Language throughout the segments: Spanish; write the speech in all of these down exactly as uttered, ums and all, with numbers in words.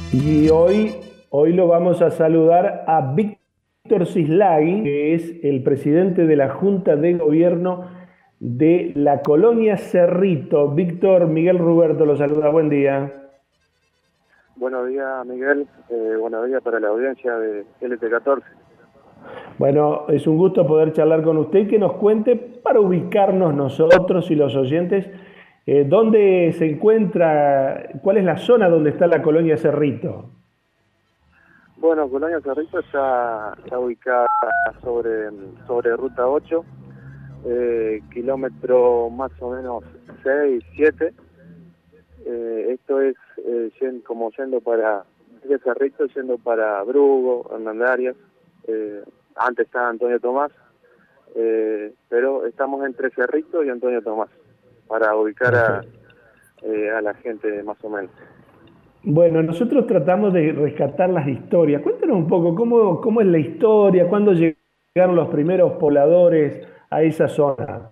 Y hoy, hoy lo vamos a saludar a Víctor Cislagui, que es el presidente de la Junta de Gobierno de la colonia Cerrito. Víctor, Miguel Ruberto lo saluda, buen día. Buenos días, Miguel. Eh, buenos días para la audiencia de L T catorce. Bueno, es un gusto poder charlar con usted y que nos cuente para ubicarnos nosotros y los oyentes eh, dónde se encuentra, cuál es la zona donde está la colonia Cerrito. Bueno, Colonia Cerrito está, está ubicada sobre, sobre Ruta ocho, eh, kilómetro más o menos seis, siete. Eh, esto es eh, yen- como yendo para de Cerrito, yendo para Brugo, Hernandarias. Eh, antes estaba Antonio Tomás, eh, pero estamos entre Cerrito y Antonio Tomás para ubicar a, Perfecto. eh, a la gente más o menos. Bueno, nosotros tratamos de rescatar las historias. Cuéntanos un poco cómo, cómo es la historia, cuándo llegaron los primeros pobladores a esa zona.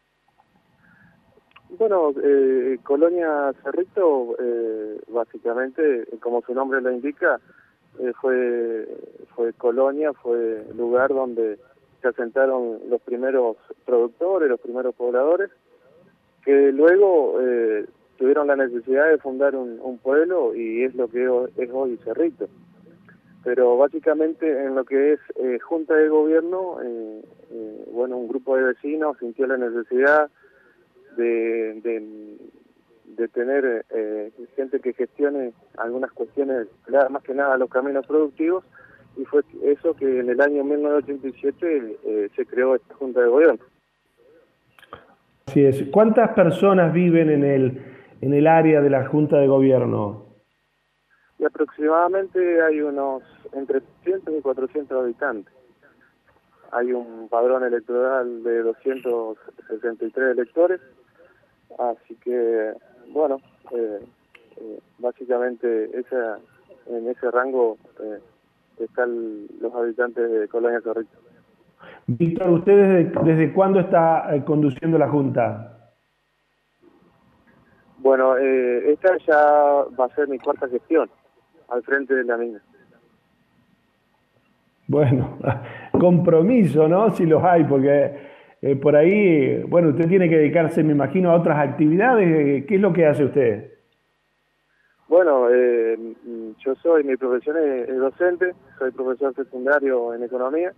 Bueno, eh, Colonia Cerrito, eh, básicamente, como su nombre lo indica, eh, fue, fue colonia, fue lugar donde se asentaron los primeros productores, los primeros pobladores, que luego eh, tuvieron la necesidad de fundar un, un pueblo y es lo que ho- es hoy Cerrito. Pero básicamente en lo que es eh, Junta de Gobierno, eh, eh, bueno, un grupo de vecinos sintió la necesidad de, de, de tener eh, gente que gestione algunas cuestiones, nada más que nada los caminos productivos, y fue eso que en el año mil novecientos ochenta y siete eh, se creó esta Junta de Gobierno. Así es. ¿Cuántas personas viven en el, en el área de la Junta de Gobierno? Y aproximadamente hay unos entre trescientos y cuatrocientos habitantes. Hay un padrón electoral de doscientos sesenta y tres electores, así que, bueno, eh, eh, básicamente esa, en ese rango eh, están los habitantes de Colonia Cerrito. Víctor, ¿usted desde, desde cuándo está eh, conduciendo la Junta? Bueno, eh, esta ya va a ser mi cuarta gestión al frente de la mina. Bueno, compromiso, ¿no? Si los hay, porque eh, por ahí, bueno, usted tiene que dedicarse, me imagino, a otras actividades. Eh, ¿Qué es lo que hace usted? Bueno, eh, mm, yo soy, mi profesión es, es docente, soy profesor secundario en economía,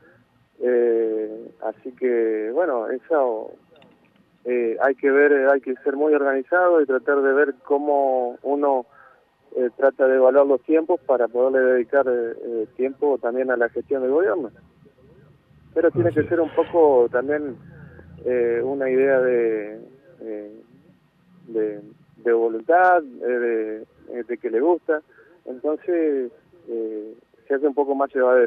eh, así que, bueno, eso eh, hay que ver, hay que ser muy organizado y tratar de ver cómo uno eh, trata de evaluar los tiempos para poderle dedicar eh, eh, tiempo también a la gestión del gobierno. Pero tiene Así que es. ser un poco también eh, una idea de, eh, de, de voluntad, eh, de, eh, de que le gusta, entonces eh, se hace un poco más llevadero.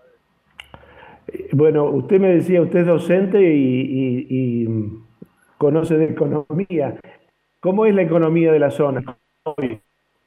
Eh, Bueno, usted me decía, usted es docente y, y- y conoce de economía. ¿Cómo es la economía de la zona hoy?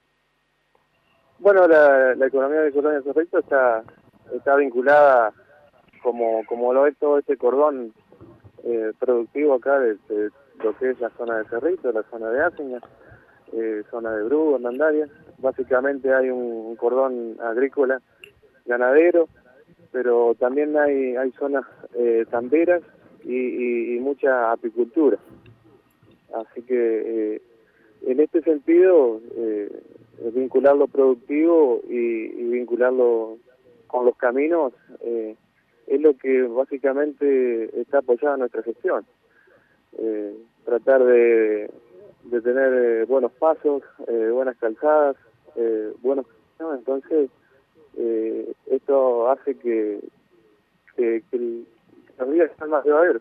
Bueno, la, la economía de Colonia Cerrito está, está vinculada, como, como lo es todo este cordón eh, productivo acá de, de lo que es la zona de Cerrito, la zona de Aseña, eh, zona de Brugo, Hernandarias. Básicamente hay un, un cordón agrícola, ganadero, pero también hay, hay zonas eh, tamberas y, y, y mucha apicultura. Así que eh, en este sentido, eh, vincular lo productivo y, y vincularlo con los caminos eh, es lo que básicamente está apoyado en nuestra gestión. Eh, tratar de, de tener eh, buenos pasos, eh, buenas calzadas, eh, buenos caminos. Entonces eh, esto hace que, que, que el- que los días sean más llevaderos.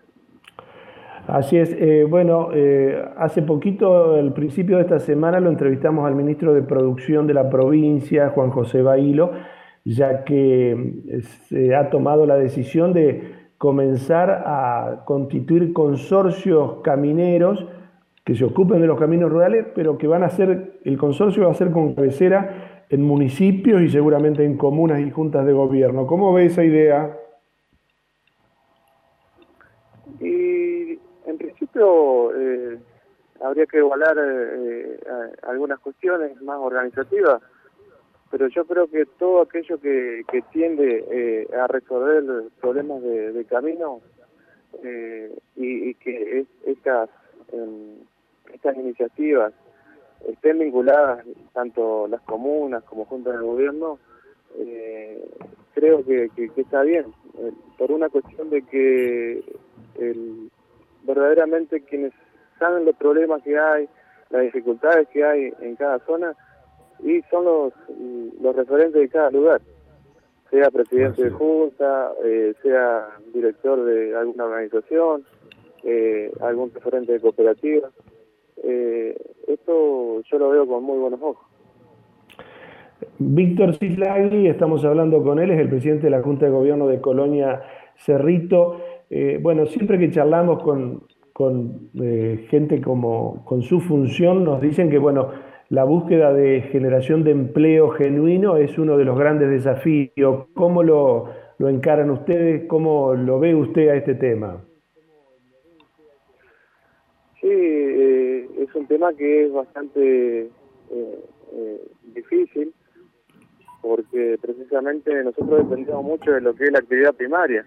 Así es. Eh, bueno, eh, hace poquito, al principio de esta semana, lo entrevistamos al ministro de Producción de la provincia, Juan José Bailo, ya que eh, se ha tomado la decisión de comenzar a constituir consorcios camineros que se ocupen de los caminos rurales, pero que van a ser, el consorcio va a ser con cabecera en municipios y seguramente en comunas y juntas de gobierno. ¿Cómo ve esa idea? Y en principio eh, habría que evaluar eh, eh, algunas cuestiones más organizativas, pero yo creo que todo aquello que, que tiende eh, a resolver problemas de, de camino eh, y, y que es, estas, eh, estas iniciativas estén vinculadas tanto las comunas como juntas de gobierno, eh, creo que, que, que está bien, eh, por una cuestión de que el, verdaderamente quienes saben los problemas que hay, las dificultades que hay en cada zona, y son los, los referentes de cada lugar, sea presidente de junta, eh, sea director de alguna organización, eh, algún referente de cooperativa. Eh, esto yo lo veo con muy buenos ojos. Víctor Cislagui, estamos hablando con él, es el presidente de la Junta de Gobierno de Colonia Cerrito. Eh, bueno, siempre que charlamos con, con eh, gente como con su función, nos dicen que bueno, la búsqueda de generación de empleo genuino es uno de los grandes desafíos. ¿Cómo lo, lo encaran ustedes? ¿Cómo lo ve usted a este tema? Sí, eh, es un tema que es bastante eh, eh, difícil, porque precisamente nosotros dependemos mucho de lo que es la actividad primaria.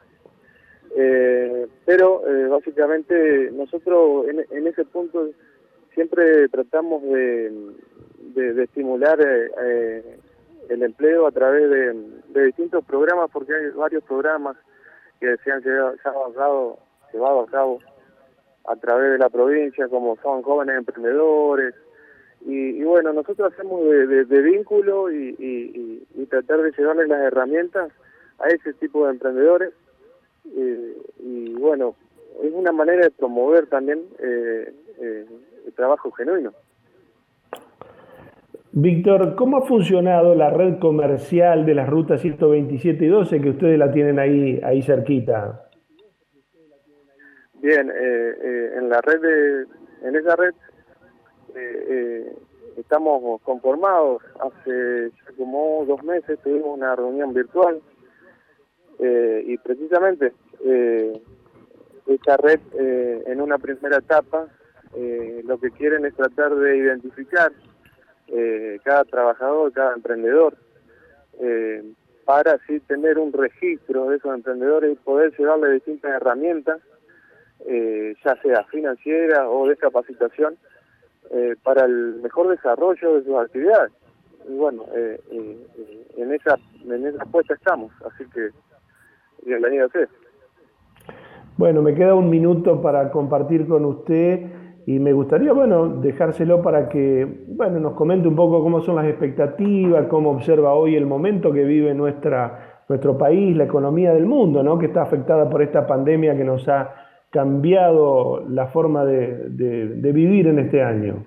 Eh, pero eh, básicamente nosotros en, en ese punto siempre tratamos de, de, de estimular eh, eh, el empleo a través de, de distintos programas, porque hay varios programas que se han llevado, llevado a cabo, llevado a cabo a través de la provincia, como son jóvenes emprendedores, y, y bueno, nosotros hacemos de, de, de vínculo y, y, y tratar de llevarles las herramientas a ese tipo de emprendedores, eh, y bueno, es una manera de promover también eh, eh, el trabajo genuino. Víctor, ¿cómo ha funcionado la red comercial de las rutas ciento veintisiete y doce que ustedes la tienen ahí, ahí cerquita? Bien, eh, eh, en la red de, en esa red eh, eh, estamos conformados. Hace ya como dos meses tuvimos una reunión virtual eh, y precisamente eh, esta red eh, en una primera etapa eh, lo que quieren es tratar de identificar eh, cada trabajador, cada emprendedor, eh, para así tener un registro de esos emprendedores y poder llevarle distintas herramientas, Eh, ya sea financiera o de capacitación, eh, para el mejor desarrollo de sus actividades. Y bueno, eh, eh, en esa en esa apuesta estamos, así que bienvenido sea. Bueno, me queda un minuto para compartir con usted y me gustaría, bueno, dejárselo para que, bueno, nos comente un poco cómo son las expectativas, cómo observa hoy el momento que vive nuestra, nuestro país, la economía del mundo, ¿no? Que está afectada por esta pandemia que nos ha cambiado la forma de, de, de vivir en este año.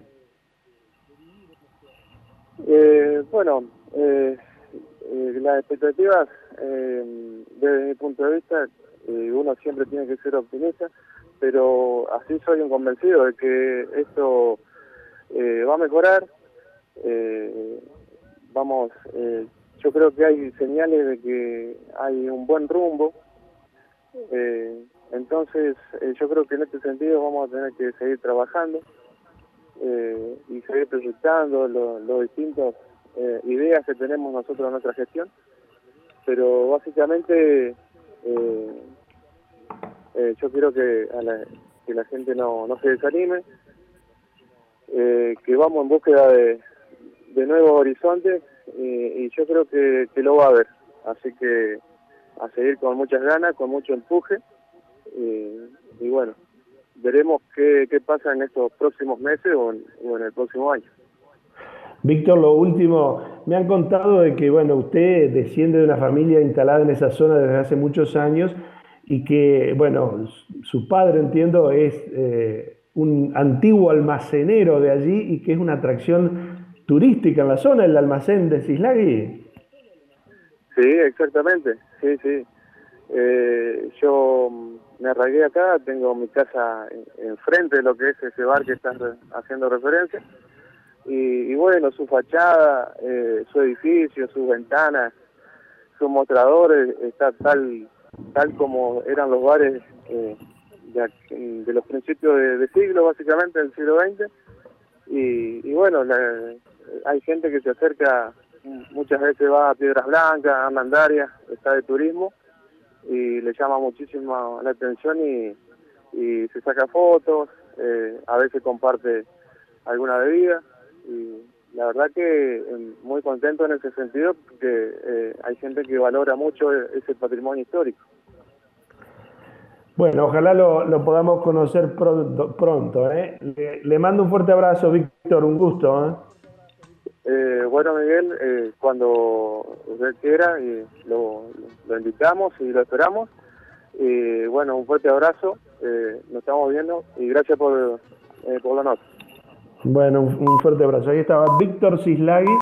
Eh, bueno, eh, eh, las expectativas, eh, desde mi punto de vista, eh, uno siempre tiene que ser optimista, pero así soy un convencido de que esto eh, va a mejorar. Eh, vamos, eh, yo creo que hay señales de que hay un buen rumbo. Eh, entonces, eh, yo creo que en este sentido vamos a tener que seguir trabajando eh, y seguir proyectando los lo distintos eh, ideas que tenemos nosotros en nuestra gestión, pero básicamente eh, eh, yo quiero que, a la, que la gente no, no se desanime, eh, que vamos en búsqueda de, de nuevos horizontes eh, y yo creo que, que lo va a haber, así que a seguir con muchas ganas, con mucho empuje. Eh, y bueno, veremos qué, qué pasa en estos próximos meses o en, o en el próximo año. Víctor, lo último, me han contado de que, bueno, usted desciende de una familia instalada en esa zona desde hace muchos años y que, bueno, su padre, entiendo, es eh, un antiguo almacenero de allí y que es una atracción turística en la zona, el almacén de Cislagui. Sí, exactamente, sí, sí. Eh, yo me arraigué acá, tengo mi casa enfrente de lo que es ese bar que estás haciendo referencia, y, y bueno, su fachada, eh, su edificio, sus ventanas, sus mostradores, está tal tal como eran los bares eh, de, de los principios de, de siglo, básicamente del siglo veinte, y, y bueno, la, hay gente que se acerca muchas veces va a Piedras Blancas, a Mandaria, está de turismo y le llama muchísimo la atención y, y se saca fotos, eh, a veces comparte alguna bebida y la verdad que eh, muy contento en ese sentido porque eh, hay gente que valora mucho ese patrimonio histórico. Bueno, ojalá lo, lo podamos conocer pronto. pronto ¿eh? Le, le mando un fuerte abrazo, Víctor, un gusto. ¿eh? Eh, bueno, Miguel, eh, cuando usted quiera, eh, lo, lo invitamos y lo esperamos. Y bueno, un fuerte abrazo, eh, nos estamos viendo y gracias por, eh, por la nota. Bueno, un, un fuerte abrazo. Ahí estaba Víctor Cislagui.